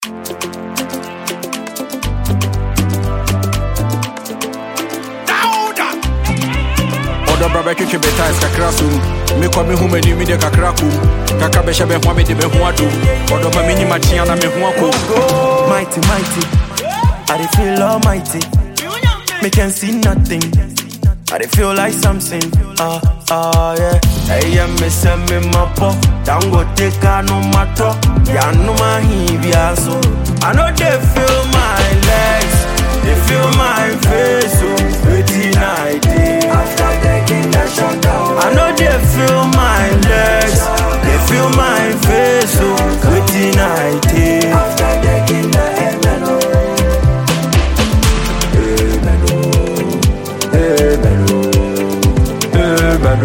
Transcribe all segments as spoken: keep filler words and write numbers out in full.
Brother keke beta is kakrasu me kwa me home ni me de kakraku kaka be shebe ho me de be ho ado odo pa me nyima tia na me ho akọ mighty mighty I dey feel almighty me can see nothing I dey feel like something ah uh, ah uh, yeah hey yeah me say me mapo dango take no matter ya no ma hi bia so I know they feel my legs they feel my face so pretty night after taking the shot down I know they feel my legs they feel my face so pretty night after taking the amen amen amen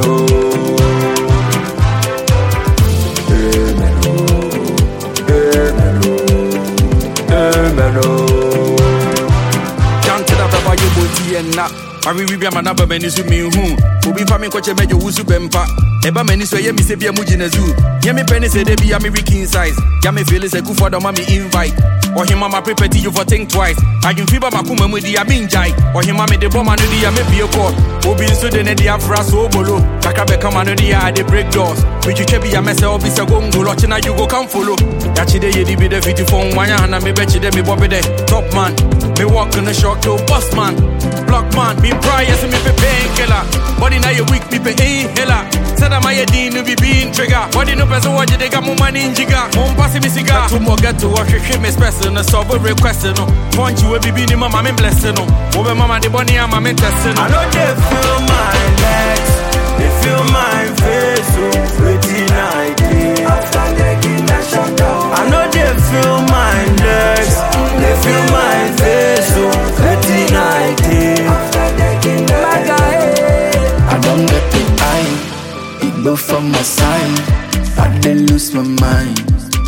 na Mari we be amana ba mani so me hu obi fa me koche mejo wusu bempa eba mani so ye mi se bia mu gina zoo ye me penny say dey be ya me king size ya me feel say good for the mommy invite or him mama prepare you for think twice I can feel ba kuma mu di ya binjai or him mama de bomb no di ya me be a call obi so de ne di afra so bolo kaka be come no di ya dey break doors we you chebi ya mess obi say go ngolo china you go come follow ya chi de ye di be the fifty phone wanya na me be chi de me bobi de top man me walk in the shock to boss man block man me prior to me be painkiller body now you weak me be inhaler said I'm a dean to be being trigger body no person watch they got more money in jigger mom pass me cigar two more get to wash shit me special no solve a request no punch you be be mama me blessing no over mama the bunny I'm me testing I know they feel my legs they feel my face so pretty night after taking that shot down I know they feel my legs they feel my face so pretty night after taking that I don't get the eye it go from my side I didn't lose my mind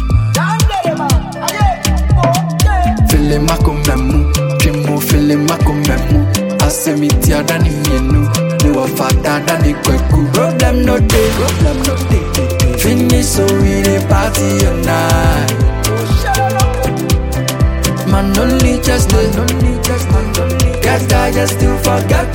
feeling my kumemu Primo feeling my kumemu I say me tia dani mienu Me wa fata dani kweku Problem no day Problem no day Finish so we dey party all night Man only just day Get guy just to forget